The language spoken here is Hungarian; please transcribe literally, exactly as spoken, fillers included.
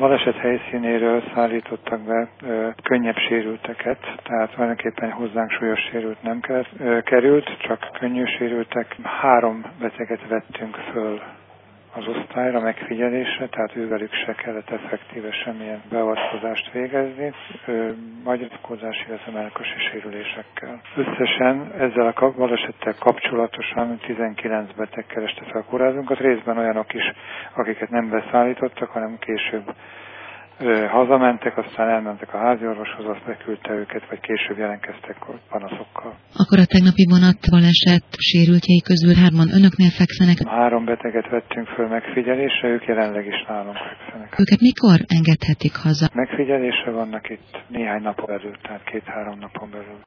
baleset helyszínéről szállítottak be ö, könnyebb sérülteket, tehát tulajdonképpen hozzánk súlyos sérült nem került, csak könnyű sérültek. Három beteget vettünk föl az osztályra megfigyelésre, tehát ővelük se kellett effektíve semmilyen beavatkozást végezni, magyarkozás, illetve mellkasi sérülésekkel. Összesen ezzel a balesettel kapcsolatosan tizenkilenc beteg kereste fel a kórházunkat, részben olyanok is, akiket nem beszállítottak, hanem később ö, hazamentek, aztán elmentek a háziorvoshoz, azt beküldte őket, vagy később jelentkeztek panaszokkal. Akkor a tegnapi vonat baleset sérültjei közül hárman önöknél fekszenek? Három beteget vettünk föl megfigyelésre, ők jelenleg is nálunk fekszenek. Őket mikor engedhetik haza? Megfigyelésre vannak itt néhány napon belül, tehát két-három napon belül.